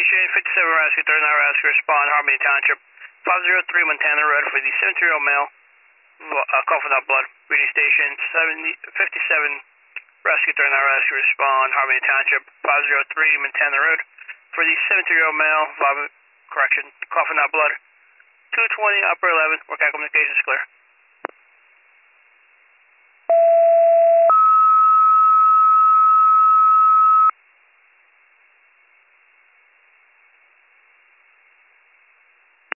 station, 57 Rescue, 39 Rescue, respond, Harmony Township, 503 Montana Road for the 70-year-old male, coughing up blood. Reading station, 57 Rescue, 39 Rescue, respond, Harmony Township, 503 Montana Road for the 70-year-old male, coughing up blood. 220 upper 11, work out communications clear.